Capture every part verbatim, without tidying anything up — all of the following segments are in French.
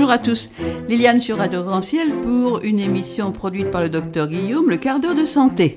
Bonjour à tous, Liliane sur Radio Grand-Ciel pour une émission produite par le docteur Guillaume, le quart d'heure de santé.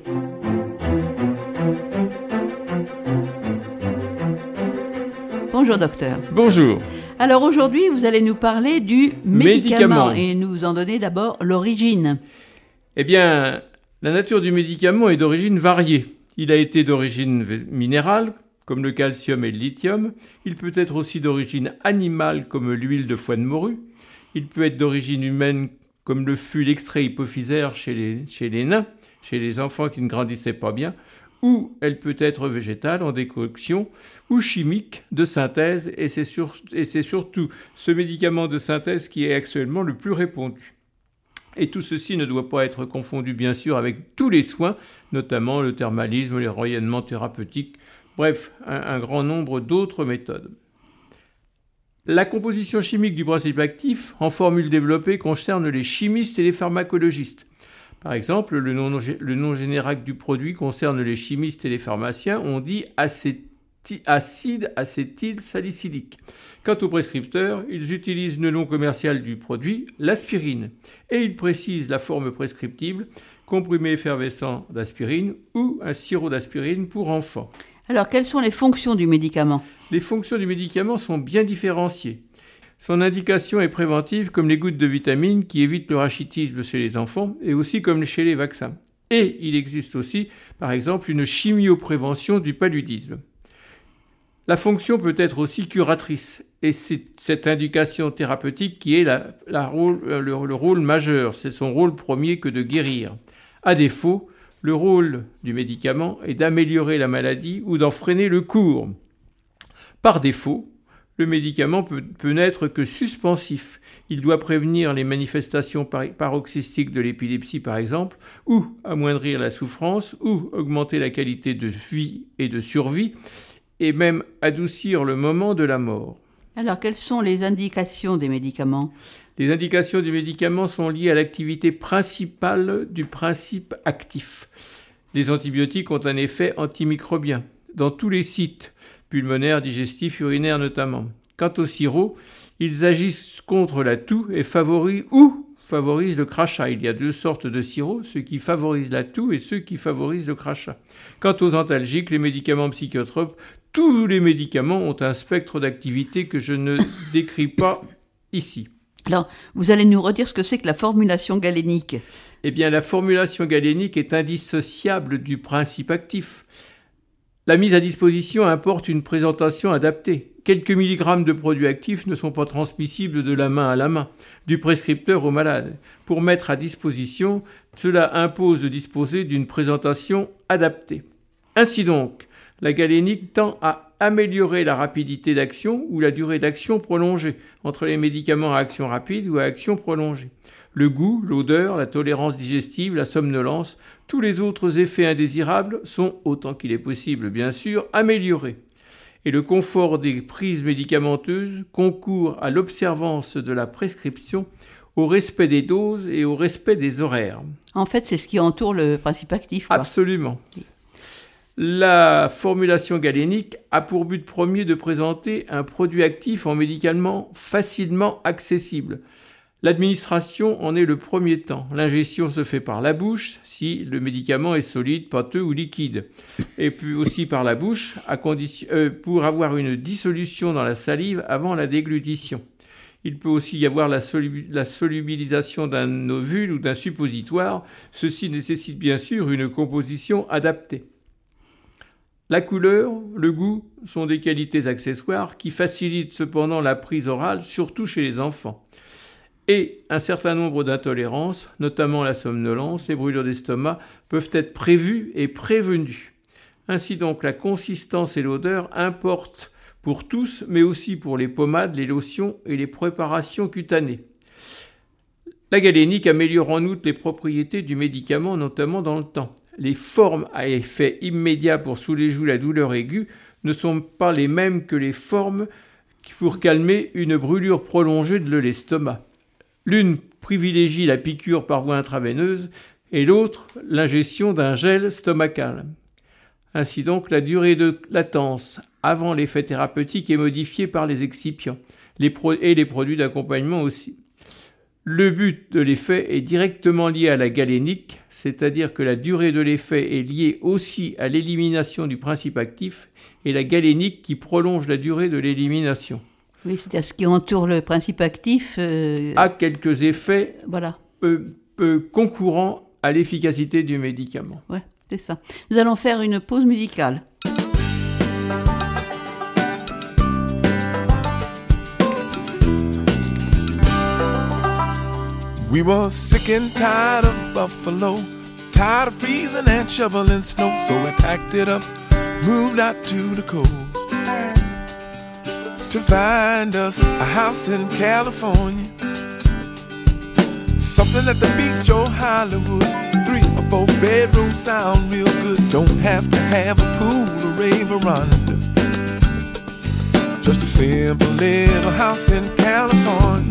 Bonjour docteur. Bonjour. Alors aujourd'hui, vous allez nous parler du médicament, médicament. et nous en donner d'abord l'origine. Eh bien, la nature du médicament est d'origine variée. Il a été d'origine minérale, comme le calcium et le lithium. Il peut être aussi d'origine animale, comme l'huile de foie de morue. Il peut être d'origine humaine, comme le fut l'extrait hypophysaire chez les, chez les nains, chez les enfants qui ne grandissaient pas bien. Ou elle peut être végétale en décoction ou chimique de synthèse. Et c'est, sur, et c'est surtout ce médicament de synthèse qui est actuellement le plus répandu. Et tout ceci ne doit pas être confondu, bien sûr, avec tous les soins, notamment le thermalisme, les rayonnements thérapeutiques, bref, un, un grand nombre d'autres méthodes. La composition chimique du principe actif, en formule développée, concerne les chimistes et les pharmacologistes. Par exemple, le nom, le nom générique du produit concerne les chimistes et les pharmaciens, on dit acéti, acide acétylsalicylique. Quant aux prescripteurs, ils utilisent le nom commercial du produit, l'aspirine, et ils précisent la forme prescriptible, comprimé effervescent d'aspirine ou un sirop d'aspirine pour enfants. Alors, quelles sont les fonctions du médicament ? Les fonctions du médicament sont bien différenciées. Son indication est préventive comme les gouttes de vitamines qui évitent le rachitisme chez les enfants et aussi comme chez les vaccins. Et il existe aussi, par exemple, une chimioprévention du paludisme. La fonction peut être aussi curatrice et c'est cette indication thérapeutique qui est la, la rôle, le, le rôle majeur. C'est son rôle premier que de guérir. À défaut, le rôle du médicament est d'améliorer la maladie ou d'en freiner le cours. Par défaut, le médicament peut, peut n'être que suspensif. Il doit prévenir les manifestations paroxystiques de l'épilepsie, par exemple, ou amoindrir la souffrance, ou augmenter la qualité de vie et de survie, et même adoucir le moment de la mort. Alors, quelles sont les indications des médicaments ? Les indications du médicament sont liées à l'activité principale du principe actif. Les antibiotiques ont un effet antimicrobien dans tous les sites, pulmonaires, digestifs, urinaires notamment. Quant aux sirops, ils agissent contre la toux et favorisent ou favorisent le crachat. Il y a deux sortes de sirops, ceux qui favorisent la toux et ceux qui favorisent le crachat. Quant aux antalgiques, les médicaments psychotropes, tous les médicaments ont un spectre d'activité que je ne décris pas ici. Alors, vous allez nous redire ce que c'est que la formulation galénique ? Eh bien, la formulation galénique est indissociable du principe actif. La mise à disposition importe une présentation adaptée. Quelques milligrammes de produits actifs ne sont pas transmissibles de la main à la main, du prescripteur au malade. Pour mettre à disposition, cela impose de disposer d'une présentation adaptée. Ainsi donc, la galénique tend à améliorer la rapidité d'action ou la durée d'action prolongée entre les médicaments à action rapide ou à action prolongée. Le goût, l'odeur, la tolérance digestive, la somnolence, tous les autres effets indésirables sont, autant qu'il est possible bien sûr, améliorés. Et le confort des prises médicamenteuses concourt à l'observance de la prescription, au respect des doses et au respect des horaires. En fait, c'est ce qui entoure le principe actif, quoi. Absolument. La formulation galénique a pour but premier de présenter un produit actif en médicament facilement accessible. L'administration en est le premier temps. L'ingestion se fait par la bouche, si le médicament est solide, pâteux ou liquide. Et puis aussi par la bouche, à condition, euh, pour avoir une dissolution dans la salive avant la déglutition. Il peut aussi y avoir la, solu- la solubilisation d'un ovule ou d'un suppositoire. Ceci nécessite bien sûr une composition adaptée. La couleur, le goût sont des qualités accessoires qui facilitent cependant la prise orale, surtout chez les enfants. Et un certain nombre d'intolérances, notamment la somnolence, les brûlures d'estomac, peuvent être prévues et prévenues. Ainsi donc, la consistance et l'odeur importent pour tous, mais aussi pour les pommades, les lotions et les préparations cutanées. La galénique améliore en outre les propriétés du médicament, notamment dans le temps. Les formes à effet immédiat pour soulager la douleur aiguë ne sont pas les mêmes que les formes pour calmer une brûlure prolongée de l'estomac. L'une privilégie la piqûre par voie intraveineuse et l'autre l'ingestion d'un gel stomacal. Ainsi donc, la durée de latence avant l'effet thérapeutique est modifiée par les excipients les pro- et les produits d'accompagnement aussi. Le but de l'effet est directement lié à la galénique, c'est-à-dire que la durée de l'effet est liée aussi à l'élimination du principe actif et la galénique qui prolonge la durée de l'élimination. Oui, c'est-à-dire ce qui entoure le principe actif euh... a quelques effets voilà. peu, peu concourants à l'efficacité du médicament. Oui, c'est ça. Nous allons faire une pause musicale. We were sick and tired of Buffalo, tired of freezing and shoveling snow. So we packed it up, moved out to the coast to find us a house in California, something at the beach or Hollywood. Three or four bedrooms sound real good. Don't have to have a pool or rave around. Just a simple little house in California.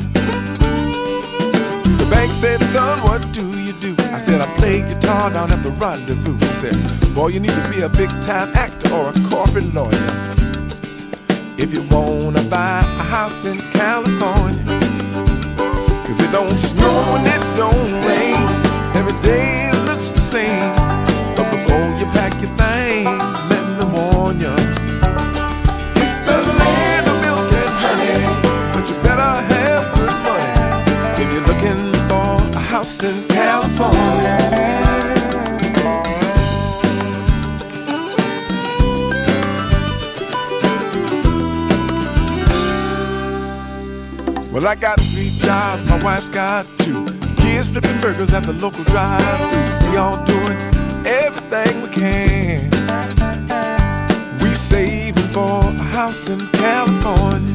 The bank said, son, what do you do? I said, I play guitar down at the Rendezvous. He said, boy, you need to be a big-time actor or a corporate lawyer if you wanna buy a house in California. Cause it don't snow and it don't rain, every day it looks the same. But before you pack your things, let me warn you, it's the land of milk and honey, but you better have good money if you're looking for a house in California. Well, I got three jobs, my wife's got two. Kids flipping burgers at the local drive-thru. We all doing everything we can. We saving for a house in California.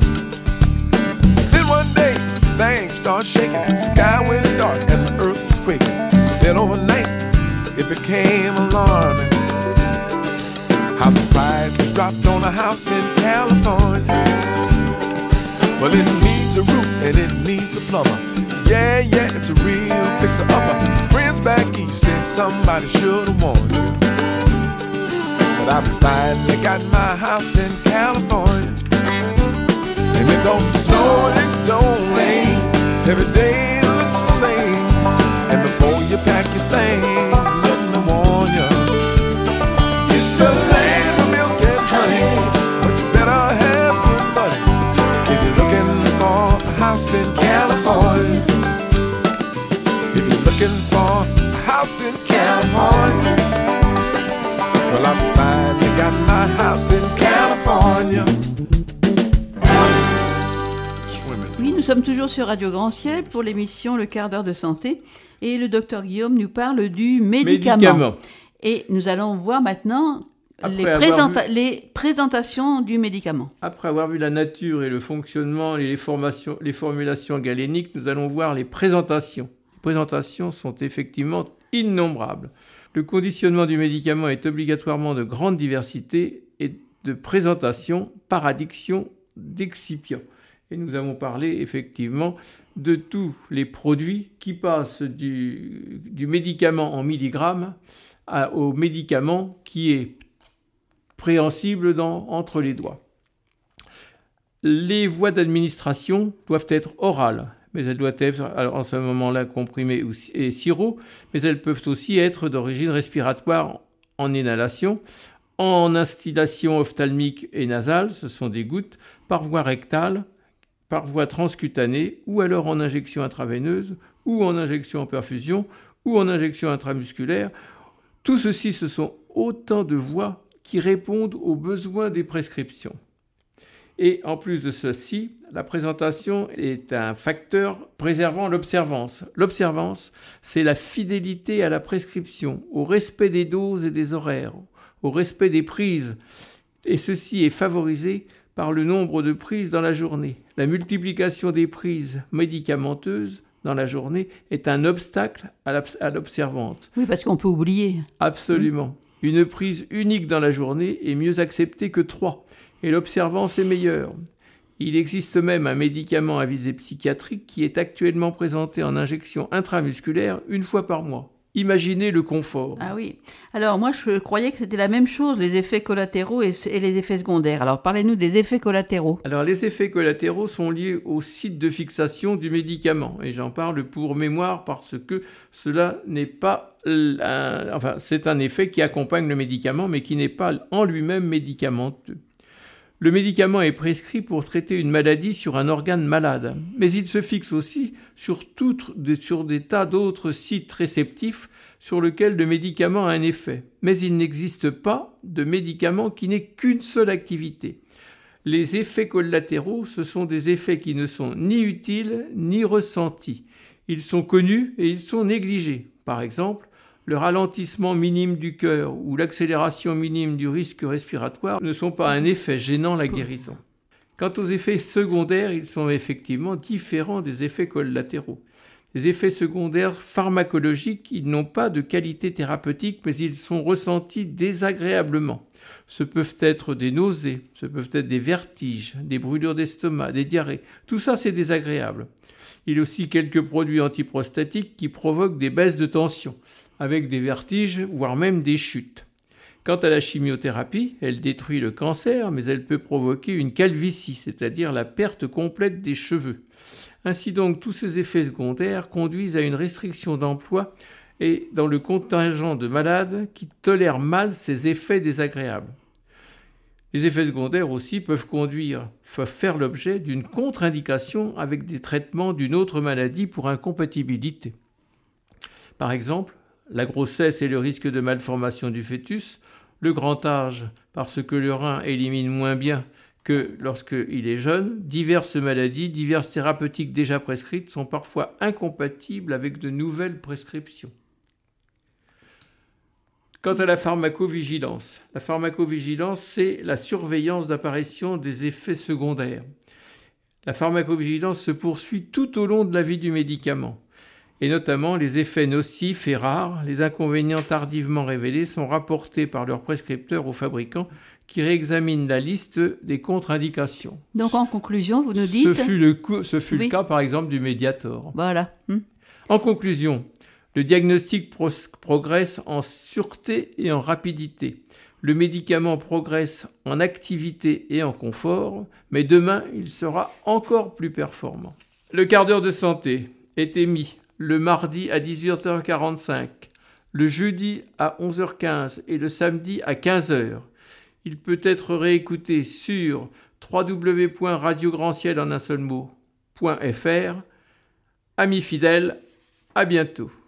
Then one day, things start shaking. The sky went dark and the earth was quaking. Then overnight, it became alarming how the price has dropped on a house in California. Well, it needs a roof and it needs a plumber. Yeah, yeah, it's a real fixer-upper. Friends back east said somebody should've warned you. But I finally got my house in California. And it don't snow and it don't rain, every day it looks the same. And before you pack your things, let me warn you, it's the land of milk and honey, but you better have good money if you're looking for a house in California. If you're looking for a house in California, well, I finally got my house in California. Oui, nous sommes toujours sur Radio Grand Ciel pour l'émission Le Quart d'heure de santé et le docteur Guillaume nous parle du médicament. Médicament. Et nous allons voir maintenant les, Après présenta- vu- les présentations du médicament. Après avoir vu la nature et le fonctionnement et les, formations, les formulations galéniques, nous allons voir les présentations. Les présentations sont effectivement innombrables. Le conditionnement du médicament est obligatoirement de grande diversité et de présentation par addiction d'excipients. Et nous avons parlé effectivement de tous les produits qui passent du, du médicament en milligrammes à, au médicament qui est préhensible dans, entre les doigts. Les voies d'administration doivent être orales, mais elles doivent être en ce moment-là comprimées et sirop, mais elles peuvent aussi être d'origine respiratoire en inhalation, en instillation ophtalmique et nasale, ce sont des gouttes, par voie rectale, par voie transcutanée, ou alors en injection intraveineuse, ou en injection en perfusion, ou en injection intramusculaire. Tout ceci, ce sont autant de voies qui répondent aux besoins des prescriptions. Et en plus de ceci, la présentation est un facteur préservant l'observance. L'observance, c'est la fidélité à la prescription, au respect des doses et des horaires, au respect des prises. Et ceci est favorisé par le nombre de prises dans la journée. La multiplication des prises médicamenteuses dans la journée est un obstacle à l'observante. Oui, parce qu'on peut oublier. Absolument. Mmh. Une prise unique dans la journée est mieux acceptée que trois, et l'observance est meilleure. Il existe même un médicament à visée psychiatrique qui est actuellement présenté en injection intramusculaire une fois par mois. Imaginez le confort. Ah oui. Alors moi, je croyais que c'était la même chose, les effets collatéraux et, et les effets secondaires. Alors parlez-nous des effets collatéraux. Alors les effets collatéraux sont liés au site de fixation du médicament. Et j'en parle pour mémoire parce que cela n'est pas... Un, enfin, c'est un effet qui accompagne le médicament, mais qui n'est pas en lui-même médicamenteux. Le médicament est prescrit pour traiter une maladie sur un organe malade, mais il se fixe aussi sur, tout, sur des tas d'autres sites réceptifs sur lesquels le médicament a un effet. Mais il n'existe pas de médicament qui n'ait qu'une seule activité. Les effets collatéraux, ce sont des effets qui ne sont ni utiles ni ressentis. Ils sont connus et ils sont négligés. Par exemple, le ralentissement minime du cœur ou l'accélération minime du risque respiratoire ne sont pas un effet gênant la guérison. Quant aux effets secondaires, ils sont effectivement différents des effets collatéraux. Les effets secondaires pharmacologiques, ils n'ont pas de qualité thérapeutique, mais ils sont ressentis désagréablement. Ce peuvent être des nausées, ce peuvent être des vertiges, des brûlures d'estomac, des diarrhées. Tout ça, c'est désagréable. Il y a aussi quelques produits antiprostatiques qui provoquent des baisses de tension, avec des vertiges, voire même des chutes. Quant à la chimiothérapie, elle détruit le cancer, mais elle peut provoquer une calvitie, c'est-à-dire la perte complète des cheveux. Ainsi donc, tous ces effets secondaires conduisent à une restriction d'emploi et dans le contingent de malades qui tolèrent mal ces effets désagréables. Les effets secondaires aussi peuvent conduire, peuvent faire l'objet d'une contre-indication avec des traitements d'une autre maladie pour incompatibilité. Par exemple, la grossesse et le risque de malformation du fœtus, le grand âge parce que le rein élimine moins bien que lorsqu'il est jeune, diverses maladies, diverses thérapeutiques déjà prescrites sont parfois incompatibles avec de nouvelles prescriptions. Quant à la pharmacovigilance, la pharmacovigilance, c'est la surveillance d'apparition des effets secondaires. La pharmacovigilance se poursuit tout au long de la vie du médicament. Et notamment les effets nocifs et rares, les inconvénients tardivement révélés sont rapportés par leurs prescripteurs aux fabricants qui réexaminent la liste des contre-indications. Donc en conclusion, vous nous dites... Ce fut le, coup, ce fut oui. le cas par exemple du Mediator. Voilà. Hum. En conclusion, le diagnostic pro- progresse en sûreté et en rapidité. Le médicament progresse en activité et en confort, mais demain il sera encore plus performant. Le quart d'heure de santé est émis le mardi à dix-huit heures quarante-cinq, le jeudi à onze heures quinze et le samedi à quinze heures. Il peut être réécouté sur w w w point radio grand ciel en un seul mot point f r. Amis fidèles, à bientôt.